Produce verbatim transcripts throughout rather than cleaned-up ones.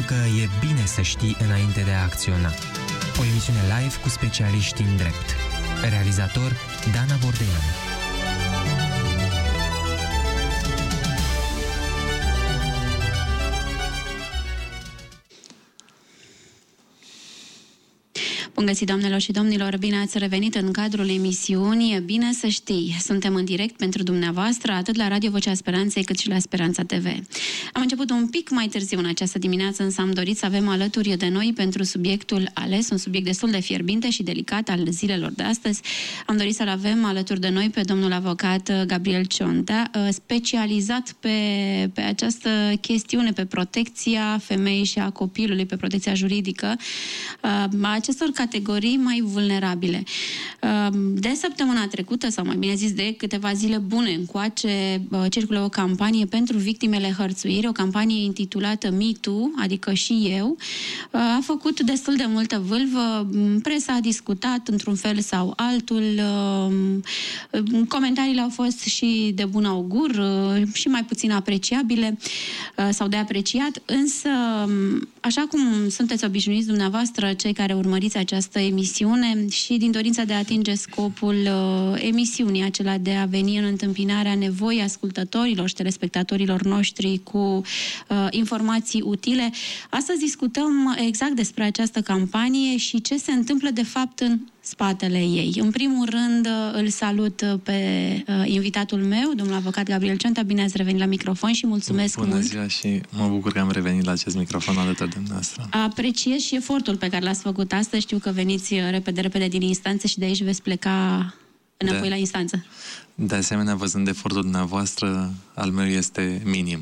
că e bine să știi înainte de a acționa. O emisiune live cu specialiști în drept. Realizator Dana Bordean. Bun găsit, doamnelor și domnilor, bine ați revenit în cadrul emisiunii Bine să știi. Suntem în direct pentru dumneavoastră, atât la Radio Vocea Speranței, cât și la Speranța T V. Am început un pic mai târziu în această dimineață, însă am dorit să avem alături de noi pentru subiectul ales, un subiect destul de fierbinte și delicat al zilelor de astăzi. Am dorit să-l avem alături de noi pe domnul avocat Gabriel Ciontea, specializat pe, pe această chestiune, pe protecția femeii și a copilului, pe protecția juridică a acestor categorii mai vulnerabile. De săptămâna trecută, sau mai bine zis de câteva zile bune încoace, circulă o campanie pentru victimele hărțuirii, o campanie intitulată Me Too, adică și eu. A făcut destul de multă vâlvă, presa a discutat într-un fel sau altul, comentariile au fost și de bun augur și mai puțin apreciabile sau de apreciat, însă așa cum sunteți obișnuiți dumneavoastră, cei care urmăriți această emisiune și din dorința de a atinge scopul uh, emisiunii, acela de a veni în întâmpinarea nevoii ascultătorilor și telespectatorilor noștri cu uh, informații utile. Astăzi discutăm exact despre această campanie și ce se întâmplă de fapt în spatele ei. În primul rând îl salut pe uh, invitatul meu, domnul avocat Gabriel Ciontea. Bine ați revenit la microfon și mulțumesc Bună mult. Ziua și mă bucur că am revenit la acest microfon alături de dumneavoastră. Apreciez și efortul pe care l-ați făcut astăzi. Știu că veniți repede, repede din instanță și de aici veți pleca înapoi de, la instanță. De asemenea, văzând efortul dumneavoastră, al meu este minim.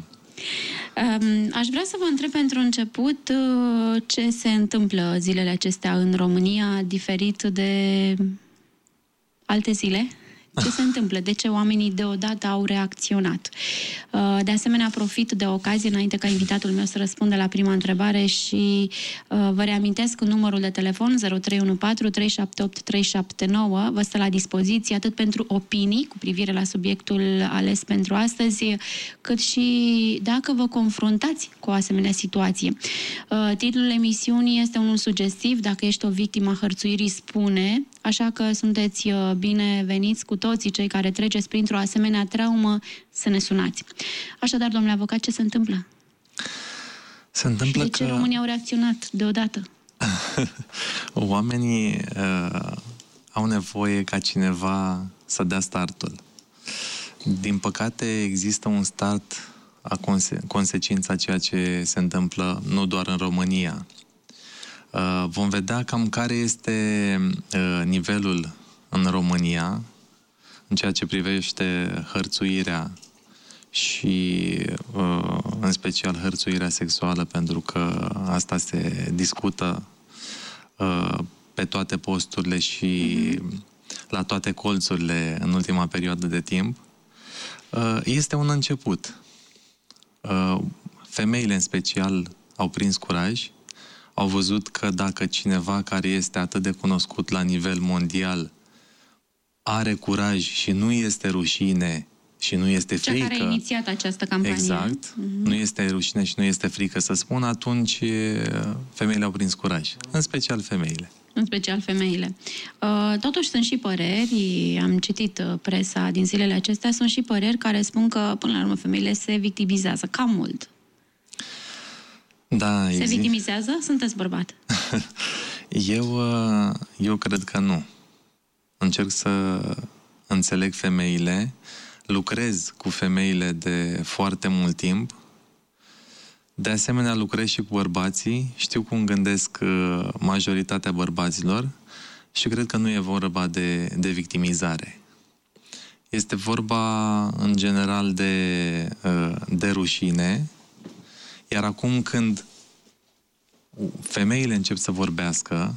Aș vrea să vă întreb pentru început ce se întâmplă zilele acestea în România, diferit de alte zile. Ce se întâmplă? De ce oamenii deodată au reacționat? De asemenea, profit de ocazie, înainte ca invitatul meu să răspundă la prima întrebare și vă reamintesc numărul de telefon zero trei unu patru trei șapte opt trei șapte nouă. Vă stă la dispoziție atât pentru opinii cu privire la subiectul ales pentru astăzi, cât și dacă vă confruntați cu o asemenea situație. Titlul emisiunii este unul sugestiv. Dacă ești o victimă a hărțuirii, spune. Așa că sunteți bineveniți cu toții cei care treceți printr-o asemenea traumă să ne sunați. Așadar, domnule avocat, ce se întâmplă? Se întâmplă și de ce că România au reacționat deodată? Oamenii uh, au nevoie ca cineva să dea startul. Din păcate, există un start a conse- consecința ceea ce se întâmplă nu doar în România. Uh, vom vedea cam care este uh, nivelul în România în ceea ce privește hărțuirea și uh, în special hărțuirea sexuală, pentru că asta se discută uh, pe toate posturile și la toate colțurile în ultima perioadă de timp. Uh, este un început. Uh, femeile în special au prins curaj. Au văzut că dacă cineva care este atât de cunoscut la nivel mondial are curaj și nu este rușine și nu este frică... Cea care a inițiat această campanie. Exact. Uh-huh. Nu este rușine și nu este frică să spună, atunci femeile au prins curaj. În special femeile. În special femeile. Totuși sunt și păreri, am citit presa din zilele acestea, sunt și păreri care spun că până la urmă femeile se victimizează cam mult. Da, se victimizează? Sunteți bărbat? eu, eu cred că nu. Încerc să înțeleg femeile, lucrez cu femeile de foarte mult timp, de asemenea lucrez și cu bărbații, știu cum gândesc majoritatea bărbaților și cred că nu e vorba de, de victimizare. Este vorba în general de, de rușine. Iar acum când femeile încep să vorbească,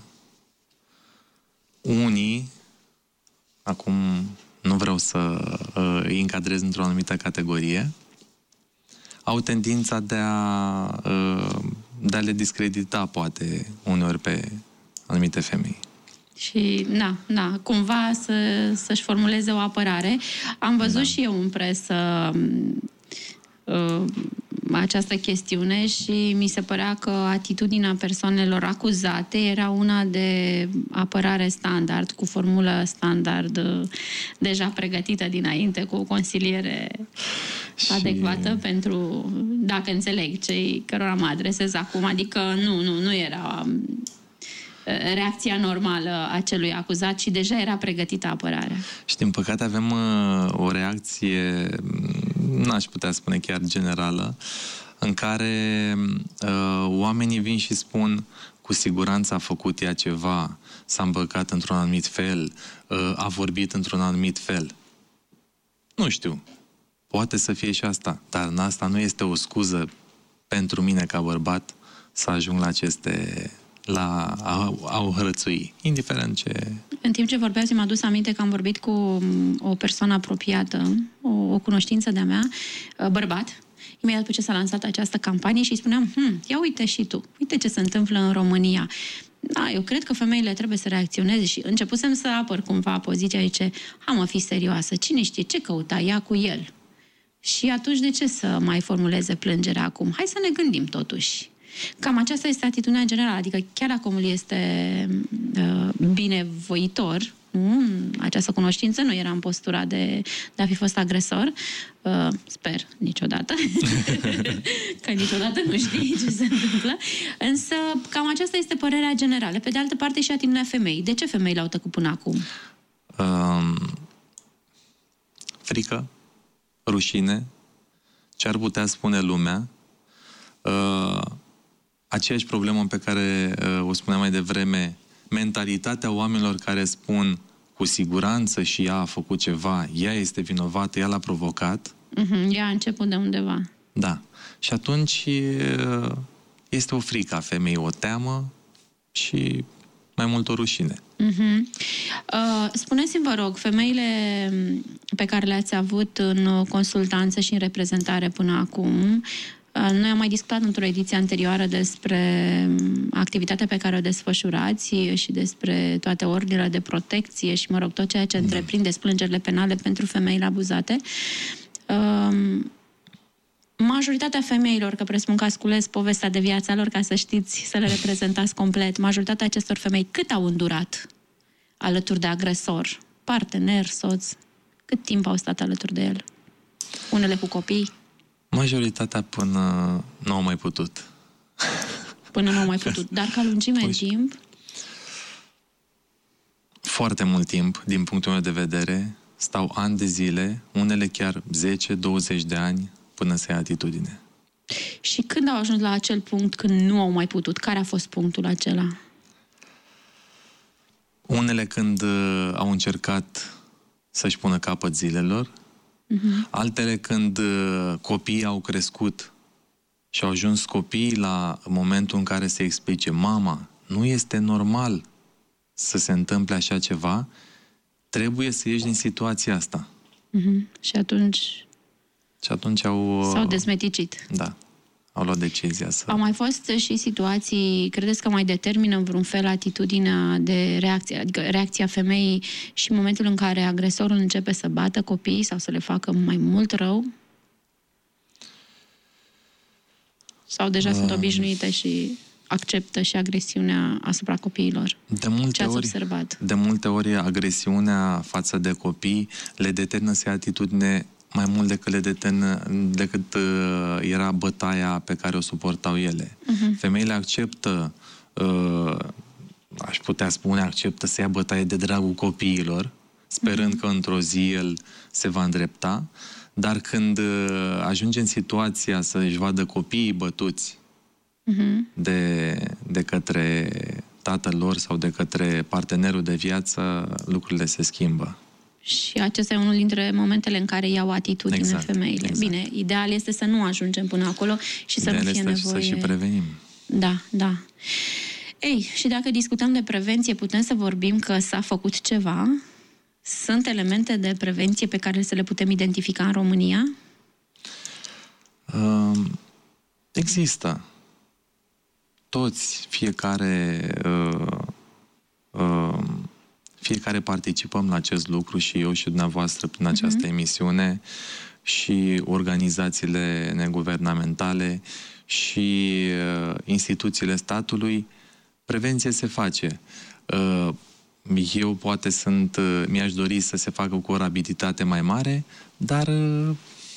unii, acum nu vreau să uh, îi încadrez într-o anumită categorie, au tendința de a, uh, de a le discredita, poate, uneori pe anumite femei. Și, na, na, cumva să, să-și formuleze o apărare. Am văzut da. și eu în presă uh, această chestiune și mi se părea că atitudinea persoanelor acuzate era una de apărare standard, cu formulă standard deja pregătită dinainte, cu o consiliere și... adecvată pentru, dacă înțeleg, cei cărora mă adresez acum. Adică nu, nu, nu era reacția normală a celui acuzat și deja era pregătită apărarea. Și din păcate avem uh, o reacție, n-aș putea spune chiar generală, în care uh, oamenii vin și spun cu siguranță a făcut ea ceva, s-a îmbăcat într-un anumit fel, uh, a vorbit într-un anumit fel. Nu știu. Poate să fie și asta, dar asta nu este o scuză pentru mine ca bărbat să ajung la aceste... la a, a o hărățui, indiferent ce... În timp ce vorbeați, m-a adus aminte că am vorbit cu o persoană apropiată, o, o cunoștință de-a mea, bărbat, imediat după ce s-a lansat această campanie și îi spuneam, hm, ia uite și tu, uite ce se întâmplă în România. Da, eu cred că femeile trebuie să reacționeze și începusem să apăr cumva poziția, zice, ha mă, fi serioasă, cine știe ce căuta ea cu el? Și atunci de ce să mai formuleze plângerea acum? Hai să ne gândim totuși. Cam aceasta este atitudinea generală, adică chiar dacă omul este uh, binevoitor, nu? Această cunoștință nu era în postura de, de a fi fost agresor, uh, sper, niciodată, că niciodată nu știi ce se întâmplă, însă cam aceasta este părerea generală. Pe de altă parte și atitudinea femeii. De ce femeile au tăcut până acum? Um, frică, rușine, ce ar putea spune lumea, uh, aceeași problemă pe care uh, o spuneam mai devreme, mentalitatea oamenilor care spun cu siguranță și ea a făcut ceva, ea este vinovată, ea l-a provocat. Uh-huh, ea a început de undeva. Da. Și atunci uh, este o frică a femeii, o teamă și mai mult o rușine. Uh-huh. Uh, spuneți-mi, vă rog, femeile pe care le-ați avut în consultanță și în reprezentare până acum, noi am mai discutat într-o ediție anterioară despre activitatea pe care o desfășurați și despre toate ordinele de protecție și, mă rog, tot ceea ce da. întreprindeți, plângerile penale pentru femeile abuzate. Majoritatea femeilor, că presupun că ascultați povestea de viața lor ca să știți, să le reprezentați complet, majoritatea acestor femei cât au îndurat alături de agresor, partener, soț? Cât timp au stat alături de el? Unele cu copii? Majoritatea până nu au mai putut. Până nu au mai putut. Dar ca lungime de timp? Foarte mult timp, din punctul meu de vedere. Stau ani de zile, unele chiar zece douăzeci de ani, până să ia atitudine. Și când au ajuns la acel punct când nu au mai putut? Care a fost punctul acela? Unele când uh, au încercat să-și pună capăt zilelor, uh-huh. altele când uh, copiii au crescut și au ajuns copiii la momentul în care se explice, mama, nu este normal să se întâmple așa ceva, trebuie să ieși din situația asta. Uh-huh. Și atunci... Și atunci au... S-au dezmeticit. Da. Au luat decizia să... Au mai fost și situații, credeți că mai determină în vreun fel atitudinea de reacție, adică reacția femeii și în momentul în care agresorul începe să bată copiii sau să le facă mai mult rău? Sau deja uh... sunt obișnuite și acceptă și agresiunea asupra copiilor? De multe Ce ați ori, observat? De multe ori agresiunea față de copii le determină să ia atitudine mai mult decât, le determină, decât uh, era bătaia pe care o suportau ele. Uh-huh. Femeile acceptă, uh, aș putea spune, acceptă să ia bătaie de dragul copiilor, sperând uh-huh. că într-o zi el se va îndrepta, dar când uh, ajunge în situația să își vadă copiii bătuți uh-huh. de, de către tatăl lor sau de către partenerul de viață, lucrurile se schimbă. Și acesta e unul dintre momentele în care iau atitudine exact, femeile. Exact. Bine, ideal este să nu ajungem până acolo și să ideal nu fie nevoie... să și prevenim. Da, da. Ei, și dacă discutăm de prevenție, putem să vorbim că s-a făcut ceva? Sunt elemente de prevenție pe care să le putem identifica în România? Uh, există. Toți, fiecare... Uh, uh, Fiecare participăm la acest lucru și eu și dumneavoastră prin această uh-huh. emisiune și organizațiile neguvernamentale și uh, instituțiile statului, prevenție se face. Uh, eu poate sunt, uh, mi-aș dori să se facă cu o rapiditate mai mare, dar uh,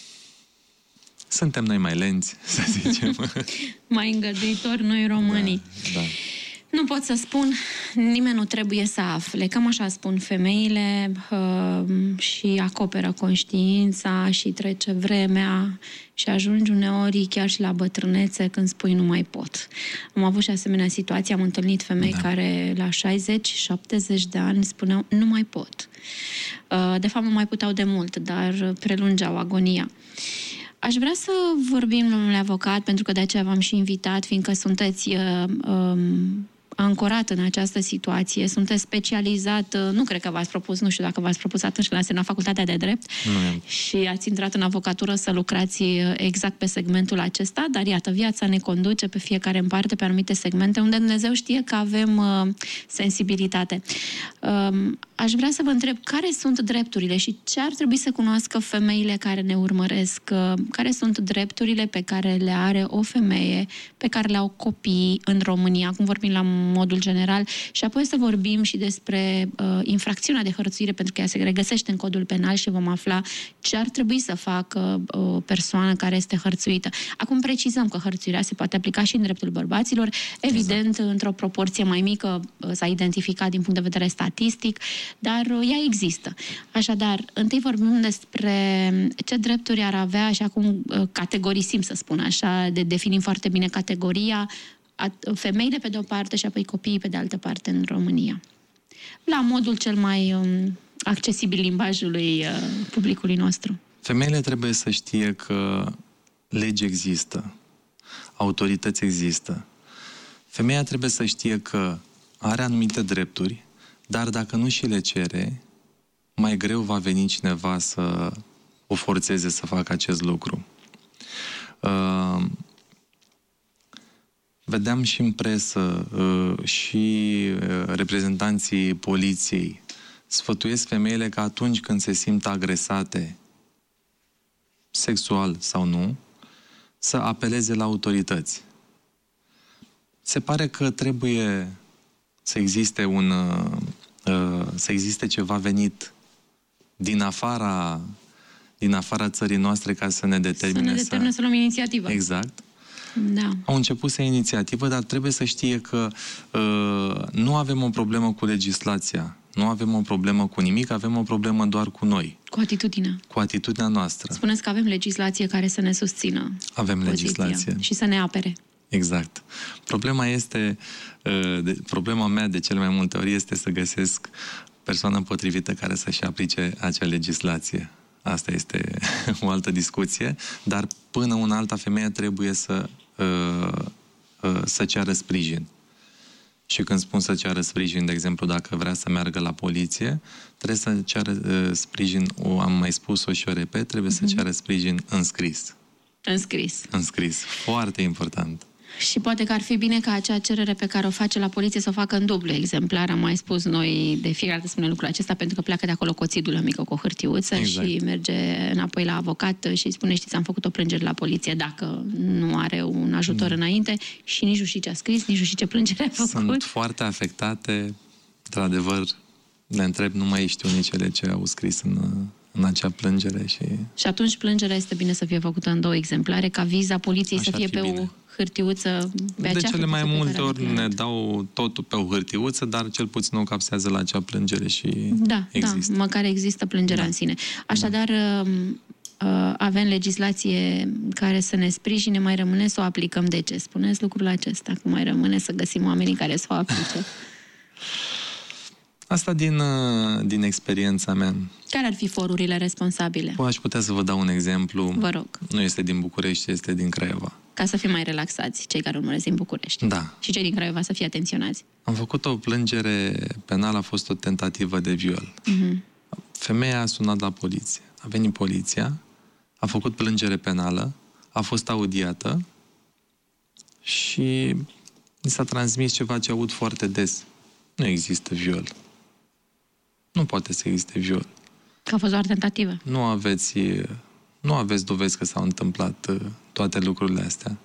suntem noi mai lenți, să zicem. Mai îngăduitori noi românii. Da, da. Nu pot să spun, nimeni nu trebuie să afle. Cam așa spun femeile uh, și acoperă conștiința și trece vremea și ajungi uneori chiar și la bătrânețe când spui nu mai pot. Am avut și asemenea situații, am întâlnit femei da. care la șaizeci șaptezeci de ani spuneau nu mai pot. Uh, de fapt nu mai puteau de mult, dar prelungeau agonia. Aș vrea să vorbim, domnule avocat, pentru că de aceea v-am și invitat, fiindcă sunteți uh, um, ancorat în această situație, sunteți specializat, uh, nu cred că v-ați propus, nu știu dacă v-ați propus atunci când ați terminat facultatea de drept nu. și ați intrat în avocatură să lucrați exact pe segmentul acesta, dar iată, viața ne conduce pe fiecare în parte, pe anumite segmente, unde Dumnezeu știe că avem uh, sensibilitate. Uh, aș vrea să vă întreb care sunt drepturile și ce ar trebui să cunoască femeile care ne urmăresc, uh, care sunt drepturile pe care le are o femeie, pe care le au copiii în România, acum vorbim la modul general, și apoi să vorbim și despre uh, infracțiunea de hărțuire, pentru că ea se regăsește în codul penal și vom afla ce ar trebui să facă o persoană care este hărțuită. Acum precizăm că hărțuirea se poate aplica și în dreptul bărbaților, evident, exact. într-o proporție mai mică s-a identificat din punct de vedere statistic, dar ea există. Așadar, întâi vorbim despre ce drepturi ar avea și acum categorisim, să spun așa, de definim foarte bine categoria, femeile pe de o parte și apoi copiii pe de altă parte în România. La modul cel mai um, accesibil limbajului uh, publicului nostru. Femeile trebuie să știe că legi există, autorități există. Femeia trebuie să știe că are anumite drepturi, dar dacă nu și le cere, mai greu va veni cineva să o forțeze să facă acest lucru. Uh, Vedeam și în presă uh, și uh, reprezentanții poliției sfătuiesc femeile că atunci când se simt agresate, sexual sau nu, să apeleze la autorități. Se pare că trebuie să existe un, uh, să existe ceva venit din afara, din afara țării noastre ca să ne determine să... ne determine să, să luăm inițiativă. Exact. Da. Au început să ia inițiativă, dar trebuie să știe că uh, nu avem o problemă cu legislația, nu avem o problemă cu nimic, avem o problemă doar cu noi. Cu atitudinea. Cu atitudinea noastră. Spuneți că avem legislație care să ne susțină. Avem poziția legislație. Și să ne apere. Exact. Problema este, uh, de, problema mea de cele mai multe ori este să găsesc persoana potrivită care să-și aplice acea legislație. Asta este o altă discuție, dar până una alta femeie trebuie să, uh, uh, să ceară sprijin. Și când spun să ceară sprijin, de exemplu, dacă vrea să meargă la poliție, trebuie să ceară uh, sprijin, o am mai spus-o și o repet, trebuie mm-hmm. să ceară sprijin înscris. Înscris. Înscris. Foarte important. Și poate că ar fi bine ca acea cerere pe care o face la poliție să o facă în dublu exemplar. Am mai spus noi de fiecare dată spunem lucrul acesta, pentru că pleacă de acolo cu o țidulă mică, cu o hârtiuță exact. Și merge înapoi la avocat și îi spune, știți, am făcut o plângere la poliție dacă nu are un ajutor da. înainte și nici nu știi ce a scris, nici nu știi ce plângere a făcut. Sunt foarte afectate, într-adevăr, le întreb, nu mai știu nici ele ce au scris în... în acea plângere și... Și atunci plângerea este bine să fie făcută în două exemplare, ca viza poliției așa să fie fi pe bine. O hârtiuță. Pe de cele mai multe ori ne dau totul pe o hârtiuță, dar cel puțin o capsează la acea plângere și da, există. Da, măcar există plângerea da. în sine. Așadar, da. avem legislație care să ne sprijine, mai rămâne să o aplicăm. De ce? Spuneți lucrul acesta, că mai rămâne să găsim oamenii care să o aplice. Asta din, din experiența mea. Care ar fi forurile responsabile? Aș putea să vă dau un exemplu. Vă rog. Nu este din București, este din Craiova. Ca să fim mai relaxați, cei care urmăresc din București. Da. Și cei din Craiova să fie atenționați. Am făcut o plângere penală, a fost o tentativă de viol. Uh-huh. Femeia a sunat la poliție. A venit poliția, a făcut plângere penală, a fost audiată și mi s-a transmis ceva ce aud foarte des. Nu există viol. Nu poate să existe viol. Că a fost doar tentativă. Nu aveți, nu aveți dovezi că s-au întâmplat uh, toate lucrurile astea.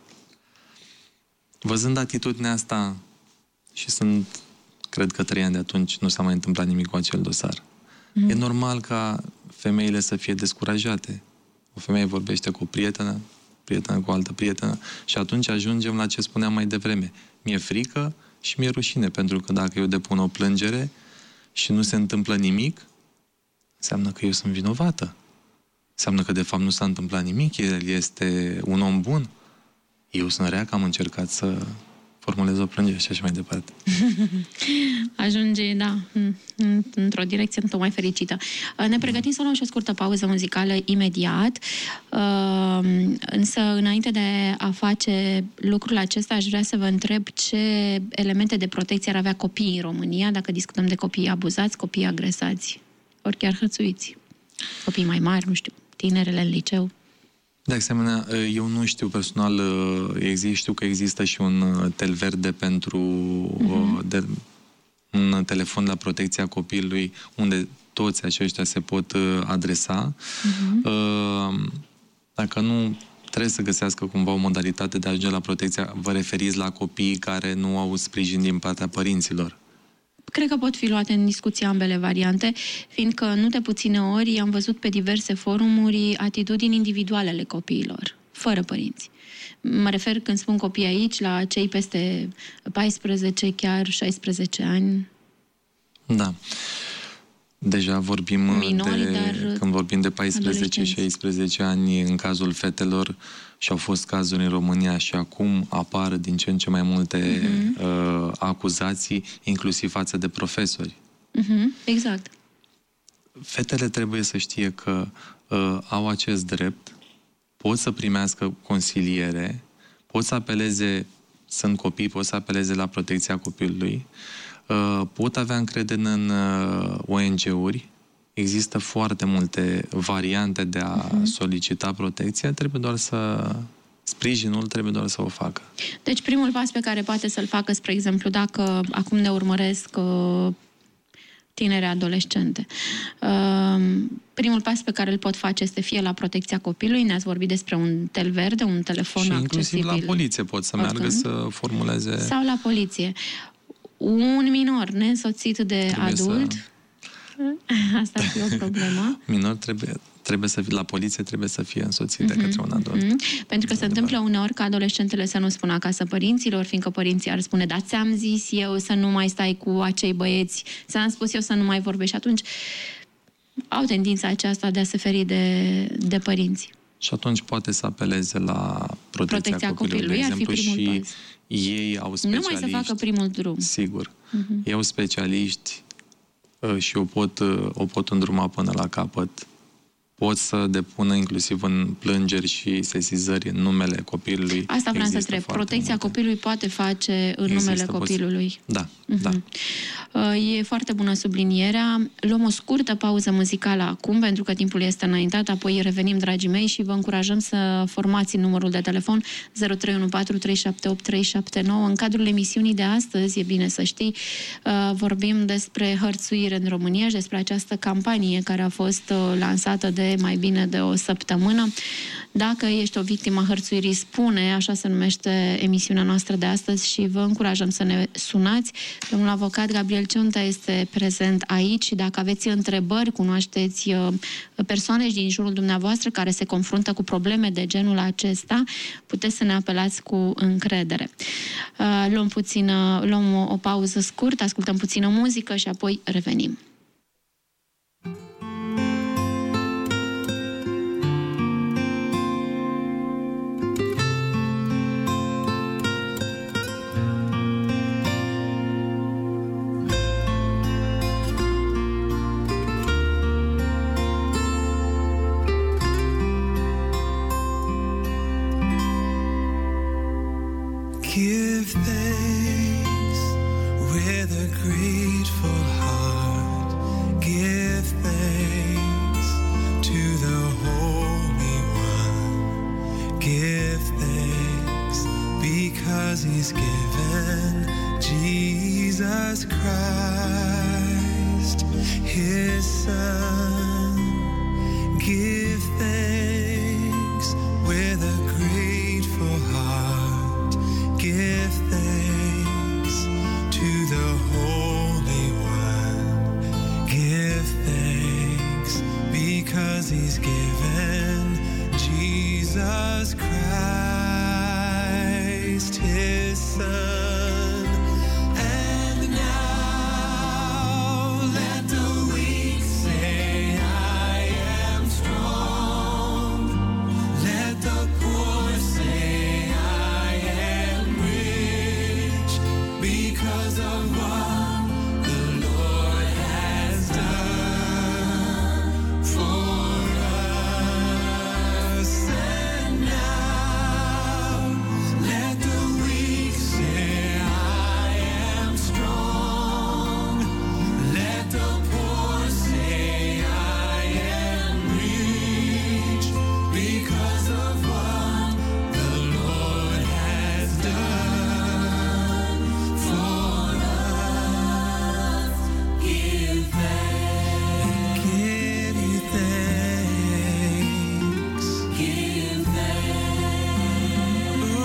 Văzând atitudinea asta, și sunt, cred că trei ani de atunci, nu s-a mai întâmplat nimic cu acel dosar. Mm. E normal ca femeile să fie descurajate. O femeie vorbește cu o prietenă, prietenă cu o altă prietenă și atunci ajungem la ce spuneam mai devreme. Mi-e frică și mi-e rușine, pentru că dacă eu depun o plângere și nu se întâmplă nimic, înseamnă că eu sunt vinovată. Înseamnă că de fapt nu s-a întâmplat nimic, el este un om bun. Eu sunt rea că am încercat să formulez o plângere și așa mai departe. Ajunge, da, într-o direcție într-o mai fericită. Ne pregătim să luăm și o scurtă pauză muzicală imediat, însă înainte de a face lucrul acesta, aș vrea să vă întreb ce elemente de protecție ar avea copiii în România, dacă discutăm de copii abuzați, copii agresați, ori chiar hărțuiți. Copii mai mari, nu știu, tinerele în liceu. De asemenea, eu nu știu personal, exist, știu că există și un tel verde pentru uh-huh. de, un telefon la protecția copilului, unde toți aceștia se pot adresa. Uh-huh. Dacă nu, trebuie să găsească cumva o modalitate de a ajunge la protecția. Vă referiți la copiii care nu au sprijin din partea părinților? Cred că pot fi luate în discuție ambele variante, fiindcă nu de puține ori am văzut pe diverse forumuri atitudini individuale ale copiilor, fără părinți. Mă refer, când spun copii aici, la cei peste paisprezece, chiar șaisprezece ani. Da. Deja vorbim minori, de, dar când vorbim de paisprezece șaisprezece ani în cazul fetelor, și au fost cazuri în România și acum apar din ce în ce mai multe uh-huh. uh, acuzații, inclusiv față de profesori. Uh-huh. Exact. Fetele trebuie să știe că uh, au acest drept, pot să primească consiliere, pot să apeleze, sunt copii, pot să apeleze la protecția copilului, uh, pot avea încredere în uh, O N G-uri. Există foarte multe variante de a uh-huh. solicita protecția, trebuie doar să... Sprijinul trebuie doar să o facă. Deci primul pas pe care poate să-l facă, spre exemplu, dacă acum ne urmăresc uh, tinere adolescente, uh, primul pas pe care îl pot face este fie la protecția copilului, ne-ați vorbit despre un tel verde, un telefon și accesibil. inclusiv la poliție pot să oricând. meargă să formuleze... Sau la poliție. Un minor neînsoțit de trebuie adult... Să... Asta ar fi o problemă. Minor trebuie, trebuie să fie, la poliție trebuie să fie însoțit de către un adult. Mm-hmm. Pentru că se întâmplă uneori ca adolescentele să nu spună acasă părinților, fiindcă părinții ar spune, da, ți-am zis eu să nu mai stai cu acei băieți, ți-am spus eu să nu mai vorbești. Atunci au tendința aceasta de a se feri de, de părinți. Și atunci poate să apeleze la protecția, protecția copilului, copilului. De exemplu, ar fi primul și pas. Ei au specialiști. Nu mai să facă primul drum. Sigur. Uh-huh. Ei au specialiști și o pot, o pot îndruma până la capăt. Pot să depună inclusiv în plângeri și sesizări în numele copilului. Asta vreau să întreb. Protecția multe. copilului poate face în Există numele copilului? Da, uh-huh. da. E foarte bună sublinierea. Luăm o scurtă pauză muzicală acum, pentru că timpul este înaintat, apoi revenim, dragii mei, și vă încurajăm să formați numărul de telefon zero trei unu patru trei șapte opt trei șapte nouă. În cadrul emisiunii de astăzi, e bine să știi, vorbim despre hărțuire în România și despre această campanie care a fost lansată de mai bine de o săptămână. Dacă ești o victimă a hărțuirii, spune, așa se numește emisiunea noastră de astăzi, și vă încurajăm să ne sunați. Domnul avocat Gabriel Ciunta este prezent aici și dacă aveți întrebări, cunoașteți persoane din jurul dumneavoastră care se confruntă cu probleme de genul acesta, puteți să ne apelați cu încredere. Luăm, puțină, luăm o, o pauză scurtă, ascultăm puțină muzică și apoi revenim. Give thanks with a grateful heart. Give thanks to the Holy One. Give thanks because He's given Jesus Christ, His Son. Give thanks listen. And now let the weak say I am strong. Let the poor say I am rich because of what the Lord has done for us. And now let the weak say I am strong. Let the poor say I am rich because of what the Lord has done for us. Give thanks. Give you thanks. Give thanks. Oh,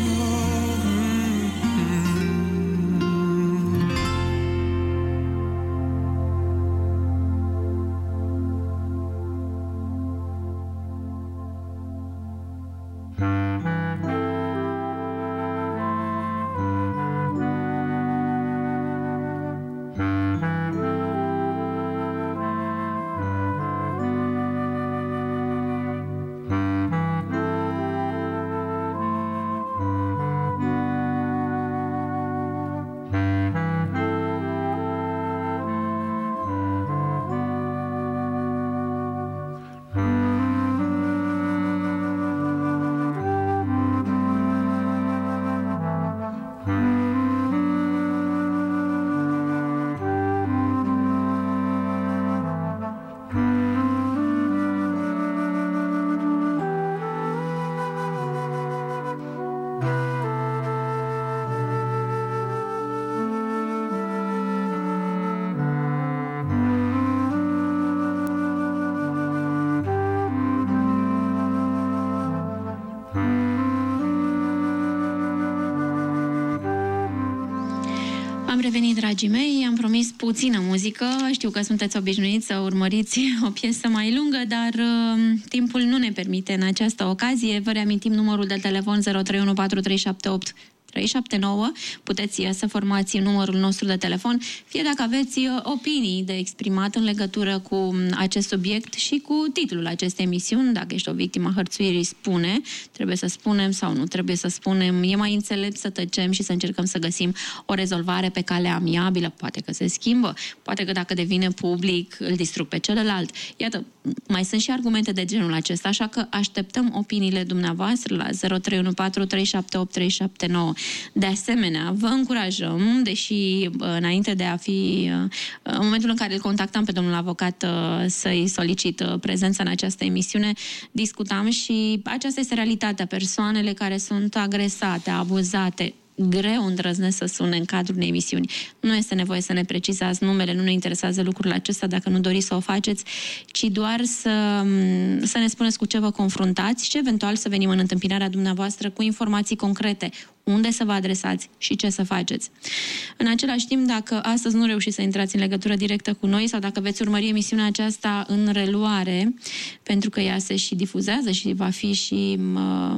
Am revenit, dragii mei, am promis puțină muzică. Știu că sunteți obișnuiți să urmăriți o piesă mai lungă, dar uh, timpul nu ne permite în această ocazie. Vă reamintim numărul de telefon zero trei unu patru trei șapte opt trei șapte nouă. Puteți să formați numărul nostru de telefon, fie dacă aveți opinii de exprimat în legătură cu acest subiect și cu titlul acestei emisiuni. Dacă ești o victimă a hărțuirii, spune. Trebuie să spunem sau nu trebuie să spunem. E mai înțelept să tăcem și să încercăm să găsim o rezolvare pe cale amiabilă. Poate că se schimbă, poate că dacă devine public îl distrug pe celălalt. Iată, mai sunt și argumente de genul acesta, așa că așteptăm opiniile dumneavoastră la zero trei unu patru trei șapte opt trei șapte nouă. De asemenea, vă încurajăm, deși înainte de a fi, în momentul în care îl contactam pe domnul avocat să-i solicit prezența în această emisiune, discutam și aceasta este realitatea, persoanele care sunt agresate, abuzate, greu îndrăznesc să sune în cadrul unei emisiuni. Nu este nevoie să ne precizați numele, nu ne interesează lucrul acesta dacă nu doriți să o faceți, ci doar să, să ne spuneți cu ce vă confruntați și eventual să venim în întâmpinarea dumneavoastră cu informații concrete, unde să vă adresați și ce să faceți. În același timp, dacă astăzi nu reușiți să intrați în legătură directă cu noi sau dacă veți urmări emisiunea aceasta în reluare, pentru că ea se și difuzează și va fi și uh,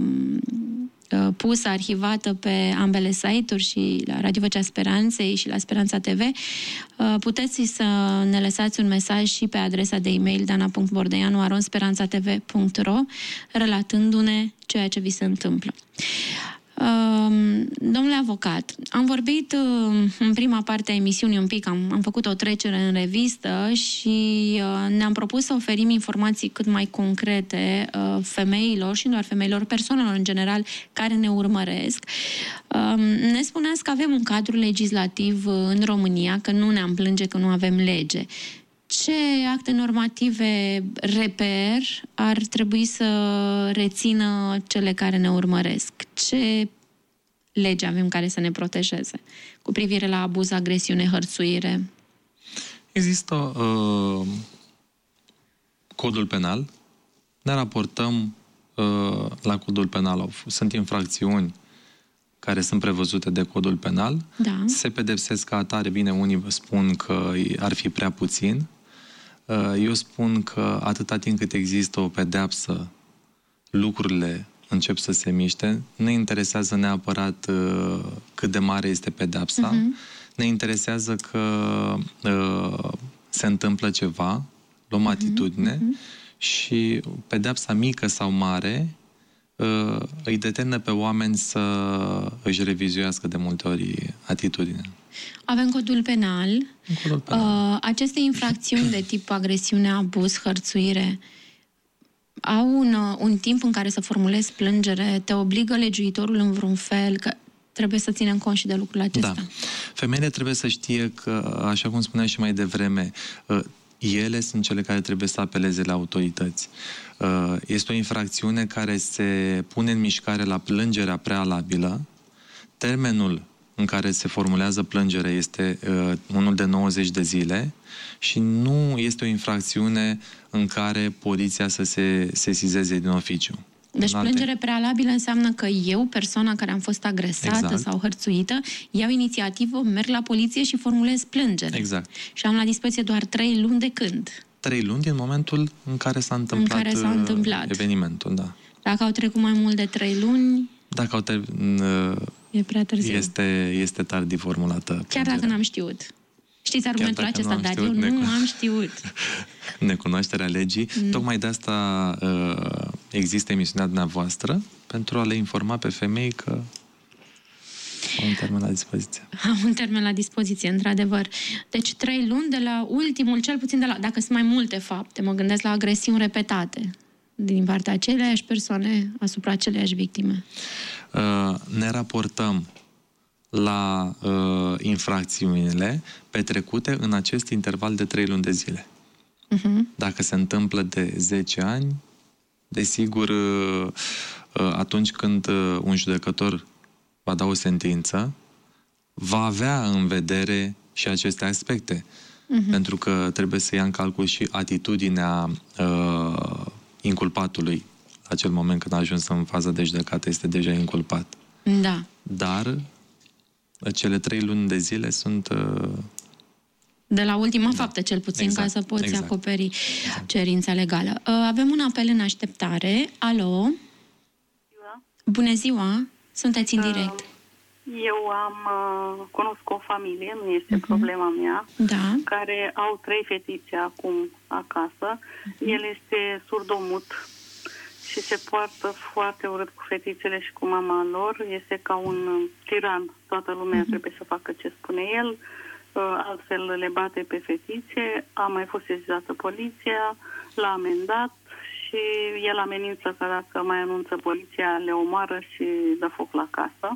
pusă, arhivată pe ambele site-uri, și la Radio Vocea Speranței și la Speranța T V, puteți să ne lăsați un mesaj și pe adresa de e-mail dana punct bordeanu arond speranța t v punct ro, relatându-ne ceea ce vi se întâmplă. Domnule avocat, am vorbit în prima parte a emisiunii un pic, am, am făcut o trecere în revistă și ne-am propus să oferim informații cât mai concrete femeilor și nu doar femeilor, persoanelor în general care ne urmăresc. Ne spuneați că avem un cadru legislativ în România, că nu ne-am plânge că nu avem lege. Ce acte normative reper ar trebui să rețină cele care ne urmăresc? Ce lege avem care să ne protejeze cu privire la abuz, agresiune, hărțuire? Există uh, codul penal. Ne raportăm uh, la codul penal. Sunt infracțiuni care sunt prevăzute de codul penal. Da. Se pedepsesc ca atare. Bine, unii vă spun că ar fi prea puțin. Eu spun că atâta timp cât există o pedeapsă, lucrurile încep să se miște. Ne interesează neapărat uh, cât de mare este pedeapsa. Uh-huh. Ne interesează că uh, se întâmplă ceva, luăm uh-huh. atitudine uh-huh. și pedeapsa mică sau mare uh, îi determină pe oameni să își revizuiască de multe ori atitudinea. Avem codul penal. Codul penal. Uh, aceste infracțiuni de tip agresiune, abuz, hărțuire au un, un timp în care să formulezi plângere? Te obligă legiuitorul în vreun fel? Că trebuie să ținem cont și de lucrul acesta. Da. Femeile trebuie să știe că, așa cum spuneam și mai devreme, ele sunt cele care trebuie să apeleze la autorități. Este o infracțiune care se pune în mișcare la plângerea prealabilă. Termenul în care se formulează plângere este uh, unul de nouăzeci de zile și nu este o infracțiune în care poliția să se sesizeze din oficiu. Deci alte... plângere prealabilă înseamnă că eu, persoana care am fost agresată exact. sau hărțuită, iau inițiativă, merg la poliție și formulez plângere. Exact. Și am la dispoziție doar trei luni de când? Trei luni din momentul în care s-a întâmplat, în care s-a întâmplat. evenimentul, da. Dacă au trecut mai mult de trei luni... Dacă au ter... uh, e prea târziu. Este, este tardiv formulată Chiar plângerea. dacă n-am știut. Știți argumentul acesta, dar eu nu necun... am știut. Necunoașterea legii. Mm. Tocmai de asta uh, există emisiunea dumneavoastră, pentru a le informa pe femei că au un termen la dispoziție. Au un termen la dispoziție, într-adevăr. Deci trei luni de la ultimul, cel puțin de la... Dacă sunt mai multe fapte, mă gândesc la agresiuni repetate din partea aceleiași persoane asupra aceleiași victime. Uh, ne raportăm la uh, infracțiunile petrecute în acest interval de trei luni de zile. Uh-huh. Dacă se întâmplă de zece ani, desigur, uh, uh, atunci când uh, un judecător va da o sentință, va avea în vedere și aceste aspecte. Uh-huh. Pentru că trebuie să ia în calcul și atitudinea uh, inculpatului. La acel moment când a ajuns în faza de judecată, este deja inculpat. Da. Dar cele trei luni de zile sunt... Uh... De la ultima da. faptă, cel puțin, exact. ca să poți exact. acoperi exact. cerința legală. Uh, avem un apel în așteptare. Alo? Ziua. Bună ziua! Sunteți în direct. Uh, eu am... Uh, cunosc o familie, nu este uh-huh. problema mea, da. care au trei fetițe acum acasă. Uh-huh. El este surdomut și se poartă foarte urât cu fetițele și cu mama lor. Este ca un tiran. Toată lumea uh-huh. trebuie să facă ce spune el. Altfel le bate pe fetițe. A mai fost sesizată poliția, l-a amendat și el amenință că dacă mai anunță poliția, le omoară și dă foc la casă.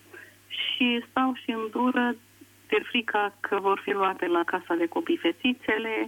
Și stau și îndură de frica că vor fi luate la casa de copii fetițele.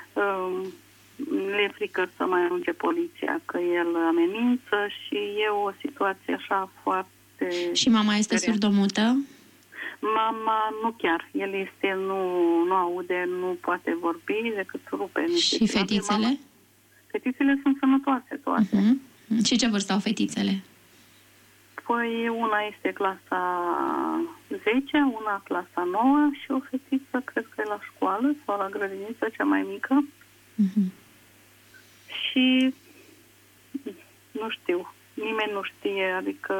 Le frică să mai anunțe poliția că el amenință și e o situație așa foarte... Și mama este surdomută? Mama nu chiar. El este, nu, nu aude, nu poate vorbi decât rupe. Și fetițele? Mama. Fetițele sunt sănătoase toate. Uh-huh. Și ce vârstă au fetițele? Păi una este clasa zece, una clasa nouă și o fetiță, cred că e la școală sau la grădiniță, cea mai mică. Uh-huh. Și nu știu, nimeni nu știe, adică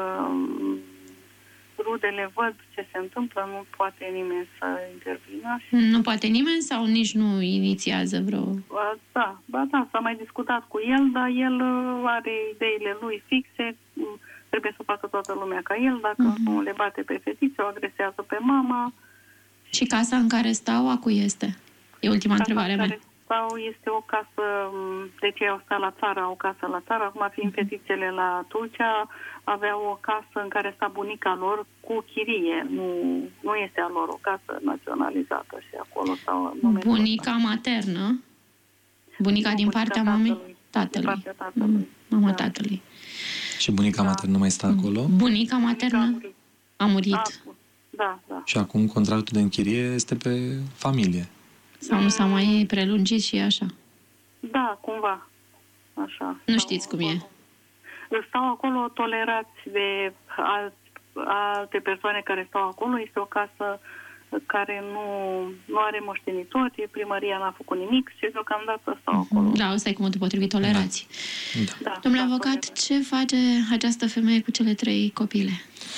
rudele văd ce se întâmplă, nu poate nimeni să intervină. Și nu poate nimeni sau nici nu inițiază vreo... Ba, da, ba da, s-a mai discutat cu el, dar el are ideile lui fixe, trebuie să facă toată lumea ca el, dacă uh-huh. nu le bate pe fetițe, o agresează pe mama. Și casa în care stau, a cui este? E ultima casa întrebare mea. Sau este o casă, deci ei au stat la țară, au o casă la țară, acum fiind fetițele la Tulcea, aveau o casă în care sta bunica lor cu chirie, nu, nu este a lor, o casă naționalizată și acolo stau... Bunica maternă? Bunica nu, din partea mamei? Tatălui. Partea tatălui. Mama da. tatălui. Și bunica da. maternă nu mai stă acolo? Bunica maternă a murit. A murit. A, da, da. Și acum contractul de închirie este pe familie. Sau nu s-a mai prelungit și așa? Da, cumva. Așa. Nu știți cum e. Stau acolo tolerați de alt, alte persoane care stau acolo. Este o casă care nu, nu are moștenitori, primăria n-a făcut nimic și deocamdată stau acolo. Da, ăsta e cuvântul potrivit, tolerați. Da. Da, Domnule da, avocat, toleranță. ce face această femeie cu cele trei copile?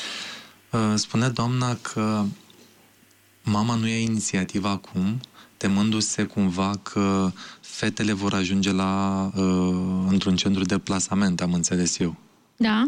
Spune doamna că mama nu ia inițiativa acum, temându-se cumva că fetele vor ajunge la uh, într-un centru de plasament, am înțeles eu. Da?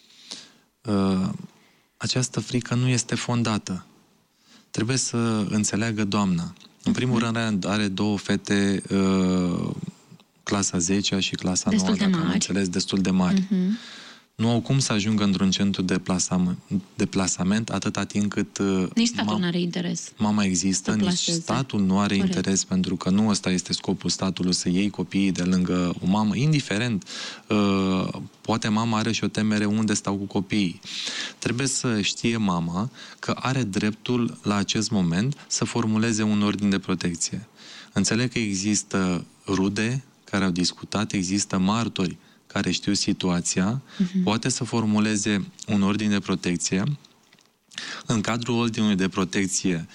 Uh, această frică nu este fondată. Trebuie să înțeleagă doamna. În primul rând are, are două fete, uh, clasa zecea și clasa Destul nouă, de dacă am mari. înțeles, destul de mari. Mhm. Nu au cum să ajungă într-un centru de plasament, de plasament atâta timp cât uh, Nici statul mam- nu are interes. mama există, Să nici plaseze. statul nu are Corect. interes, pentru că nu ăsta este scopul statului, să iei copiii de lângă o mamă, indiferent. Uh, poate mama are și o temere unde stau cu copiii. Trebuie să știe mama că are dreptul la acest moment să formuleze un ordin de protecție. Înțeleg că există rude care au discutat, există martori care știu situația, uh-huh. poate să formuleze un ordin de protecție. În cadrul ordinului de protecție,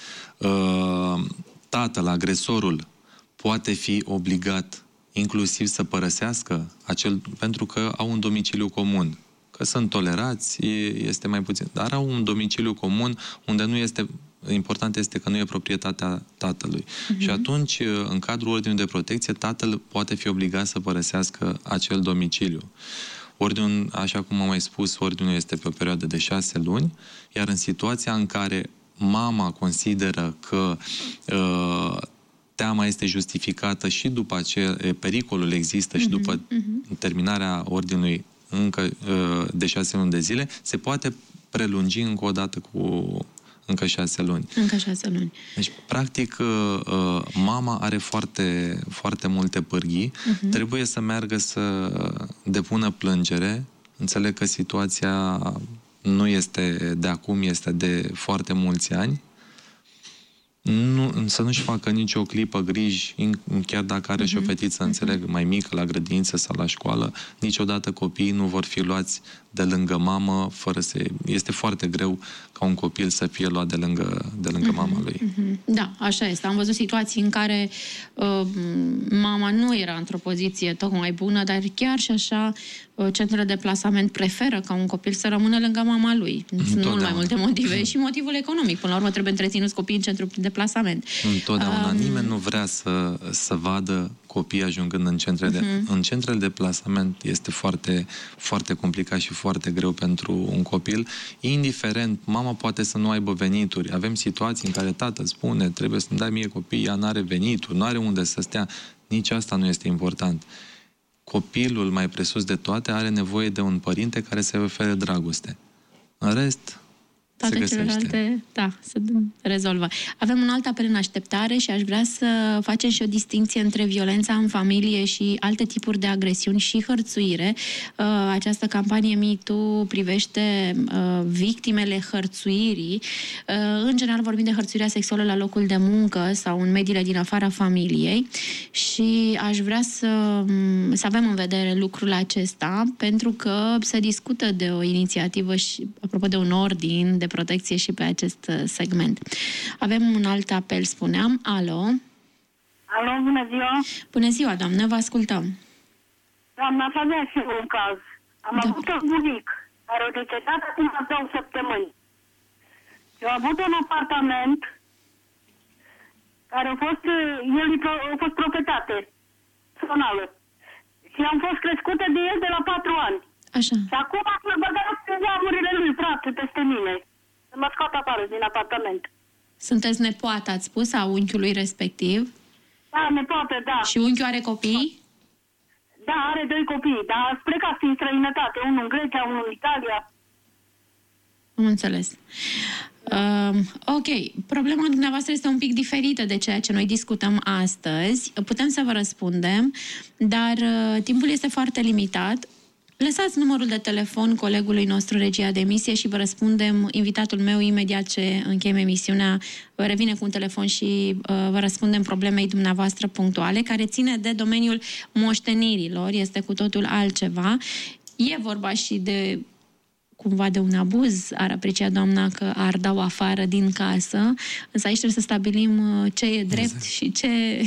tatăl, agresorul, poate fi obligat inclusiv să părăsească acel, pentru că au un domiciliu comun. Că sunt tolerați, este mai puțin. Dar au un domiciliu comun unde nu este, important este că nu e proprietatea tatălui. Uh-huh. Și atunci, în cadrul ordinului de protecție, tatăl poate fi obligat să părăsească acel domiciliu. Ordinul, așa cum am mai spus, ordinul este pe o perioadă de șase luni, iar în situația în care mama consideră că uh, teama este justificată și după aceea pericolul există și după uh-huh. terminarea ordinului încă de șase luni de zile, se poate prelungi încă o dată cu încă șase luni. Încă șase luni. Deci, practic, mama are foarte, foarte multe pârghii. Uh-huh. Trebuie să meargă să depună plângere. Înțeleg că situația nu este de acum, este de foarte mulți ani. Nu, să nu-și facă nicio clipă griji, chiar dacă are uh-huh. și o fetiță, înțeleg, mai mică, la grădiniță sau la școală, niciodată copiii nu vor fi luați de lângă mamă, fără să... Este foarte greu ca un copil să fie luat de lângă, de lângă uh-huh. mama lui. Uh-huh. Da, așa este. Am văzut situații în care uh, mama nu era într-o poziție tocmai bună, dar chiar și așa uh, centrele de plasament preferă ca un copil să rămână lângă mama lui. Sunt mult mai multe motive și motivul economic. Până la urmă trebuie întreținuți copiii în centru de plasament. Întotdeauna. Um, Nimeni nu vrea să, să vadă copiii ajungând în centrele de... Uh-huh. În centrele de plasament este foarte, foarte complicat și foarte greu pentru un copil. Indiferent, mama poate să nu aibă venituri. Avem situații în care tatăl spune, trebuie să-mi dai mie copii, ea n-are venituri, nu are unde să stea. Nici asta nu este important. Copilul, mai presus de toate, are nevoie de un părinte care să-i ofere dragoste. În rest... toate celelalte, da, se rezolvă. Avem un alt apel în așteptare și aș vrea să facem și o distinție între violența în familie și alte tipuri de agresiuni și hărțuire. Această campanie MeToo privește victimele hărțuirii. În general vorbim de hărțuirea sexuală la locul de muncă sau în mediile din afara familiei și aș vrea să, să avem în vedere lucrul acesta pentru că se discută de o inițiativă și, apropo de un ordin de protecție și pe acest segment. Avem un alt apel, spuneam. Alo? Alo, bună ziua! Bună ziua, doamnă, vă ascultăm. Doamna, să avea și un caz. Am Da. avut un bunic care a decedat acum două săptămâni. Eu am avut un apartament care a fost, el a fost proprietate personală. Și am fost crescută de el de la patru ani. Așa. Și acum am băgat geamurile lui, frate, peste mine. Să mă scot afară din apartament. Sunteți nepoată, ați spus, a unchiului respectiv? Da, nepoată, da. Și unchiul are copii? Da, are doi copii, dar a plecat în străinătate. Unul în Grecia, unul în Italia. Am înțeles. Uh, ok, problema dumneavoastră este un pic diferită de ceea ce noi discutăm astăzi. Putem să vă răspundem, dar uh, timpul este foarte limitat. Lăsați numărul de telefon colegului nostru, regia de emisie, și vă răspundem. Invitatul meu, imediat ce încheiem emisiunea, revine cu un telefon și uh, vă răspundem problemei dumneavoastră punctuale, care ține de domeniul moștenirilor, este cu totul altceva. E vorba și de cumva de un abuz. Ar aprecia doamna că ar da-o afară din casă, însă aici trebuie să stabilim ce e drept exact. și ce,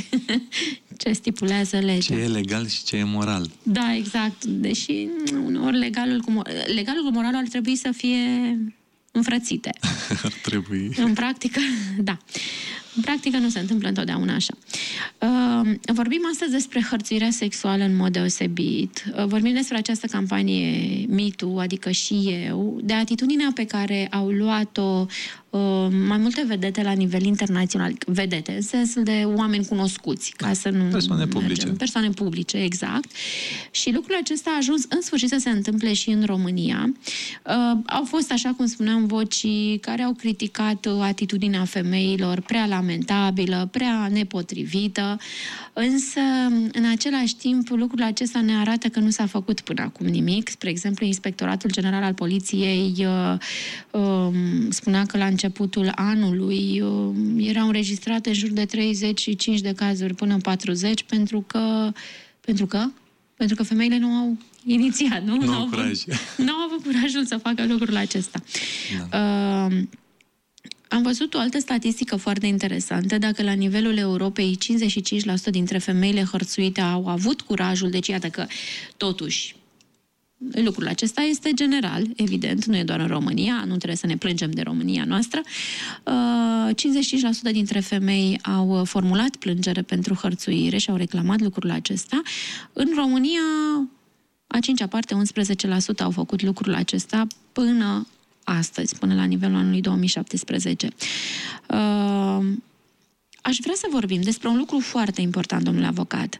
ce stipulează legea. Ce e legal și ce e moral. Da, exact. Deși uneori legalul cu, legalul cu moralul ar trebui să fie înfrățite. Ar trebui. În practică, da. În practică nu se întâmplă întotdeauna așa. Uh, vorbim astăzi despre hărțuirea sexuală în mod deosebit. Uh, vorbim despre această campanie Me Too, adică și eu, de atitudinea pe care au luat-o uh, mai multe vedete la nivel internațional. Vedete, în sensul de oameni cunoscuți, ca să nu... Persoane mergem. publice. Persoane publice, exact. Și lucrul acesta a ajuns în sfârșit să se întâmple și în România. Uh, au fost, așa cum spuneam, vocii care au criticat atitudinea femeilor prea lamentabilă, prea nepotrivită, însă, în același timp, lucrul acesta ne arată că nu s-a făcut până acum nimic. Spre exemplu, Inspectoratul General al Poliției uh, uh, spunea că la începutul anului uh, erau înregistrate în jur de treizeci și cinci de cazuri până în patruzeci, pentru că pentru că pentru că femeile nu au inițiat, nu? Nu Nu au au curaj. Nu au avut curajul să facă lucrul acesta. Da. Uh, Am văzut o altă statistică foarte interesantă. Dacă la nivelul Europei cincizeci și cinci la sută dintre femeile hărțuite au avut curajul, deci iată că totuși lucrul acesta este general, evident, nu e doar în România, nu trebuie să ne plângem de România noastră. cincizeci și cinci la sută dintre femei au formulat plângere pentru hărțuire și au reclamat lucrul acesta. În România, a cincea parte, unsprezece la sută au făcut lucrul acesta până astăzi, până la nivelul anului două mii șaptesprezece. Uh, aș vrea să vorbim despre un lucru foarte important, domnule avocat.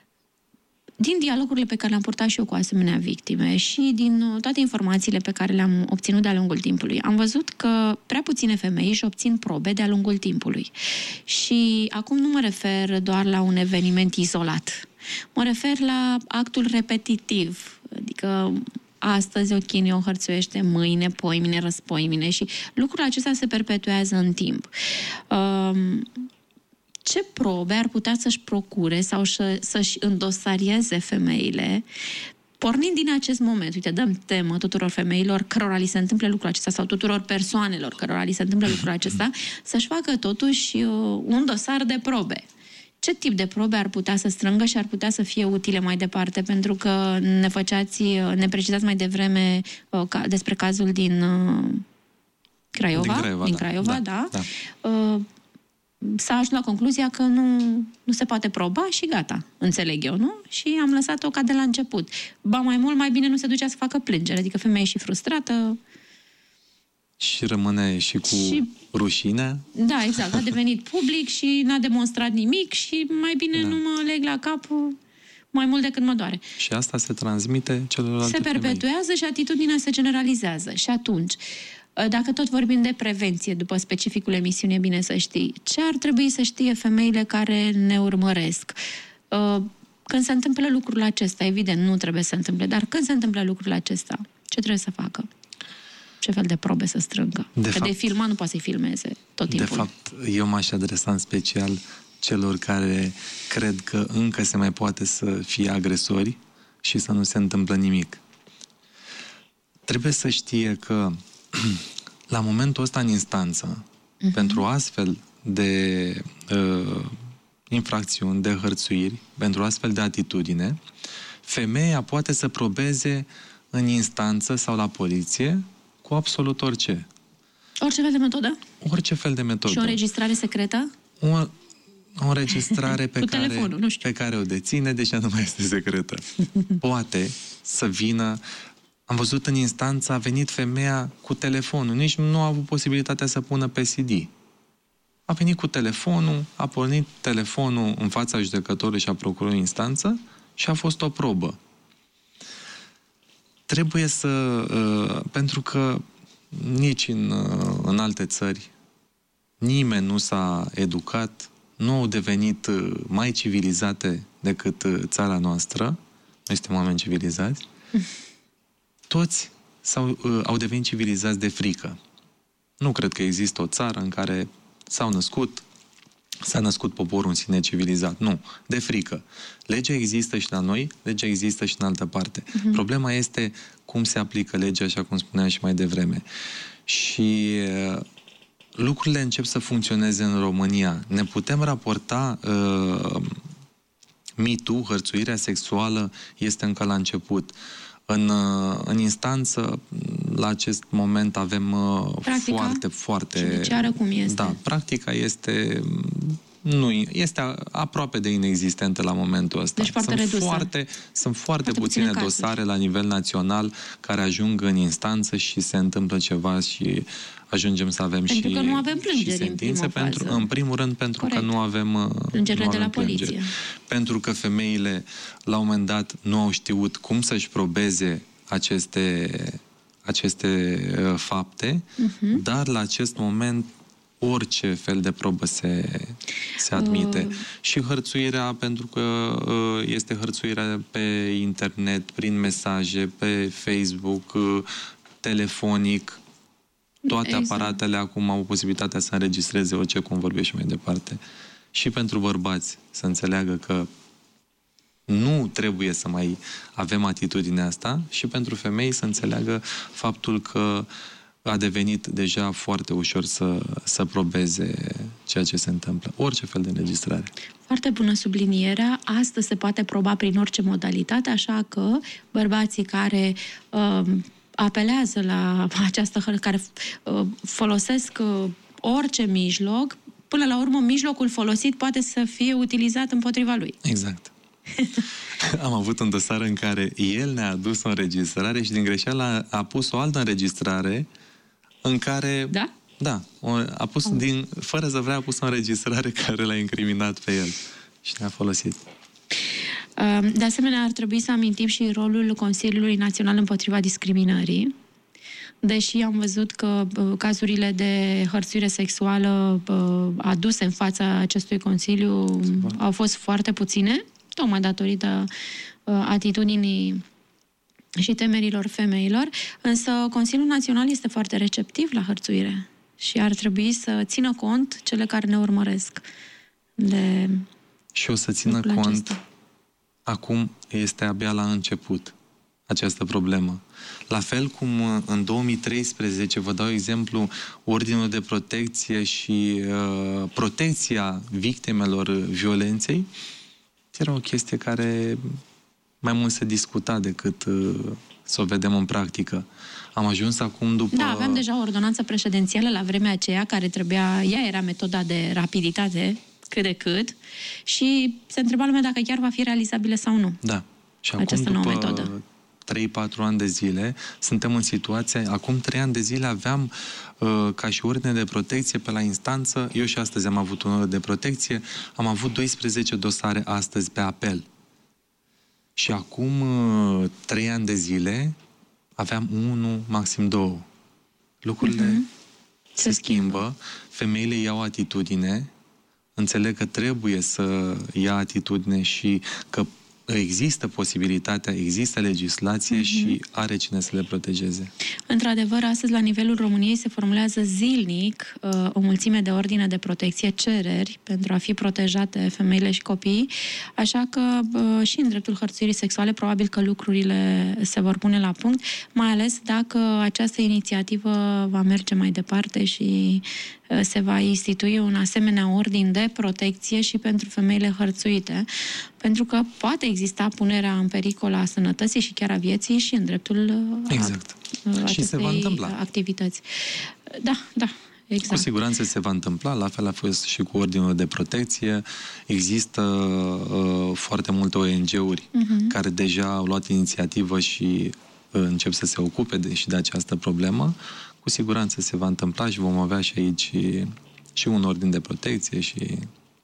Din dialogurile pe care le-am purtat și eu cu asemenea victime și din toate informațiile pe care le-am obținut de-a lungul timpului, am văzut că prea puține femei își obțin probe de-a lungul timpului. Și acum nu mă refer doar la un eveniment izolat. Mă refer la actul repetitiv, adică astăzi o chinie o hărțuiește, mâine, poimine, răspoimine și lucrul acesta se perpetuează în timp. Ce probe ar putea să-și procure sau să-și îndosarieze femeile, pornind din acest moment? Uite, dăm temă tuturor femeilor cărora li se întâmplă lucrul acesta sau tuturor persoanelor cărora li se întâmplă lucrul acesta, să-și facă totuși un dosar de probe. Ce tip de probe ar putea să strângă și ar putea să fie utile mai departe? Pentru că ne făceați, ne precizați mai devreme uh, ca, despre cazul din uh, Craiova. Din Craiova, din da. Craiova, da. da. da. Uh, s-a ajuns la concluzia că nu, nu se poate proba și gata, înțeleg eu, nu? Și am lăsat-o ca de la început. Ba mai mult, mai bine nu se ducea să facă plângere, adică femeia e și frustrată. Și rămâne și cu și... rușine. Da, exact. A devenit public și n-a demonstrat nimic și mai bine da. nu mă leg la cap mai mult decât mă doare. Și asta se transmite celorlalte Se perpetuează femei. Și atitudinea se generalizează. Și atunci, dacă tot vorbim de prevenție, după specificul emisiunii, e bine să știi, ce ar trebui să știe femeile care ne urmăresc? Când se întâmplă lucrul acesta, evident, nu trebuie să se întâmple, dar când se întâmplă lucrul acesta, ce trebuie să facă? Ce fel de probe să strângă? De Că fapt, de filmat nu poate să-i filmeze tot timpul. De fapt, eu m-aș adresa în special celor care cred că încă se mai poate să fie agresori și să nu se întâmplă nimic. Trebuie să știe că la momentul ăsta în instanță, uh-huh. pentru astfel de uh, infracțiuni, de hărțuiri, pentru astfel de atitudine, femeia poate să probeze în instanță sau la poliție cu absolut orice. Orice fel de metodă? Orice fel de metodă. Și o înregistrare secretă? O, o înregistrare pe, care, nu știu. pe care o deține, deși nu mai este secretă. Poate să vină... Am văzut în instanță, a venit femeia cu telefonul. Nici nu a avut posibilitatea să pună pe C D. A venit cu telefonul, a pornit telefonul în fața judecătorului și a procurorului în instanță și a fost o probă. Trebuie să... Uh, pentru că nici în, uh, în alte țări nimeni nu s-a educat, nu au devenit uh, mai civilizate decât uh, țara noastră. Noi suntem oameni civilizați. Toți s-au, uh, au devenit civilizați de frică. Nu cred că există o țară în care s-au născut, s-a născut poporul în sine civilizat. Nu, de frică. Legea există și la noi, legea există și în altă parte. Uh-huh. Problema este cum se aplică legea, așa cum spuneam și mai devreme. Și uh, lucrurile încep să funcționeze în România. Ne putem raporta... Uh, Me Too, hărțuirea sexuală, este încă la început. În, în instanță, la acest moment avem practica foarte, foarte... judiciară cum este? Da, practica este... Nu, este aproape de inexistentă la momentul ăsta. Deci foarte sunt redusă. Foarte, sunt foarte, foarte puține, puține dosare la nivel național care ajung în instanță și se întâmplă ceva și ajungem să avem pentru și, că nu avem plângeri și sentințe. în primă Pentru, fază. în primul rând pentru Corect. că nu avem plângerile nu de la avem poliție. plângeri. Pentru că femeile la un moment dat nu au știut cum să-și probeze aceste, aceste uh, fapte, uh-huh. dar la acest moment orice fel de probă se, se admite. Uh. Și hărțuirea, pentru că uh, este hărțuirea pe internet, prin mesaje, pe Facebook, uh, telefonic. Toate exact. aparatele acum au posibilitatea să înregistreze orice convorbire și mai departe. Și pentru bărbați să înțeleagă că nu trebuie să mai avem atitudinea asta și pentru femei să înțeleagă faptul că a devenit deja foarte ușor să, să probeze ceea ce se întâmplă. Orice fel de înregistrare. Foarte bună sublinierea. Astăzi se poate proba prin orice modalitate, așa că bărbații care uh, apelează la această hără, care uh, folosesc uh, orice mijloc, până la urmă mijlocul folosit poate să fie utilizat împotriva lui. Exact. Am avut un dosar în care el ne-a adus o înregistrare și din greșeală a pus o altă înregistrare în care... Da? Da. A pus oh. din... Fără să vrea, a pus o înregistrare care l-a incriminat pe el. Și ne-a folosit. De asemenea, ar trebui să amintim și rolul Consiliului Național împotriva discriminării. Deși am văzut că cazurile de hărțuire sexuală aduse în fața acestui Consiliu au fost foarte puține, tocmai datorită atitudinii și temerilor femeilor, însă Consiliul Național este foarte receptiv la hărțuire și ar trebui să țină cont cele care ne urmăresc de și o să țină cont acesta. Acum este abia la început această problemă. La fel cum în două mii treisprezece, vă dau exemplu, Ordinul de Protecție și uh, protecția victimelor violenței era o chestie care mai mult se discuta decât uh, să o vedem în practică. Am ajuns acum după... Da, aveam deja o ordonanță președințială la vremea aceea, care trebuia... Ea era metoda de rapiditate, cât de cât, și se întreba lumea dacă chiar va fi realizabilă sau nu. Da. Și această acum, nouă după metodă. trei patru ani de zile, suntem în situația... Acum trei ani de zile aveam uh, ca și ordine de protecție pe la instanță. Eu și astăzi am avut un ordine de protecție. Am avut doisprezece dosare astăzi pe apel. Și acum trei ani de zile aveam unu, maxim două. Lucrurile uh-huh. se, se schimbă. schimbă, femeile iau atitudine, înțeleg că trebuie să ia atitudine și că există posibilitatea, există legislație uh-huh. și are cine să le protejeze. Într-adevăr, astăzi, la nivelul României, se formulează zilnic uh, o mulțime de ordine de protecție, cereri pentru a fi protejate femeile și copiii, așa că uh, și în dreptul hărțuirii sexuale probabil că lucrurile se vor pune la punct, mai ales dacă această inițiativă va merge mai departe și uh, se va institui un asemenea ordin de protecție și pentru femeile hărțuite, pentru că poate exista punerea în pericol a sănătății și chiar a vieții și în dreptul exact. a, și se va întâmpla. activități. Da, da, exact. Cu siguranță se va întâmpla, la fel a fost și cu ordinul de protecție. Există uh, foarte multe O N G-uri uh-huh. care deja au luat inițiativă și uh, încep să se ocupe de, și de această problemă. Cu siguranță se va întâmpla și vom avea și aici și, și un ordin de protecție și...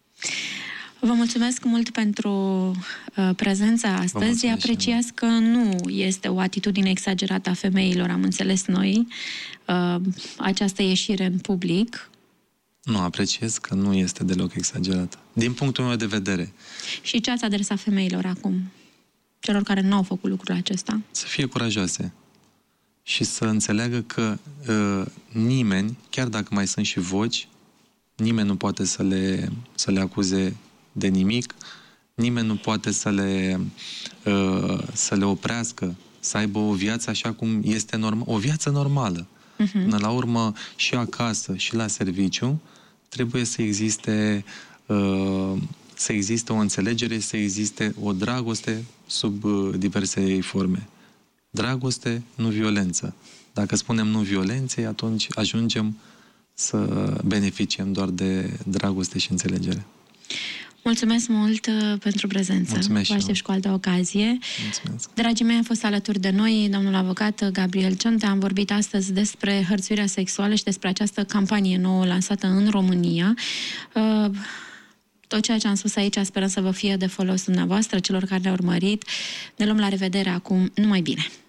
Vă mulțumesc mult pentru uh, prezența astăzi. Apreciez că nu este o atitudine exagerată a femeilor, am înțeles noi, uh, această ieșire în public. Nu, apreciez că nu este deloc exagerată. Din punctul meu de vedere. Și ce ați adresat femeilor acum? Celor care nu au făcut lucrul acesta? Să fie curajoase. Și să înțeleagă că uh, nimeni, chiar dacă mai sunt și voci, nimeni nu poate să le, să le acuze de nimic, nimeni nu poate să le, uh, să le oprească, să aibă o viață așa cum este normal, o viață normală. Uh-huh. Până la urmă, și acasă, și la serviciu, trebuie să existe, uh, să existe o înțelegere, să existe o dragoste sub uh, diverse forme. Dragoste, nu violență. Dacă spunem nu violenței, atunci ajungem să beneficiem doar de dragoste și înțelegere. Mulțumesc mult uh, pentru prezență. Mulțumesc. Vă aștept și cu altă ocazie. Mulțumesc. Dragii mei, a fost alături de noi domnul avocat Gabriel Ciontea. Am vorbit astăzi despre hărțuirea sexuală și despre această campanie nouă lansată în România. Uh, Tot ceea ce am spus aici sperăm să vă fie de folos dumneavoastră, celor care ne-au urmărit. Ne luăm la revedere acum. Numai bine!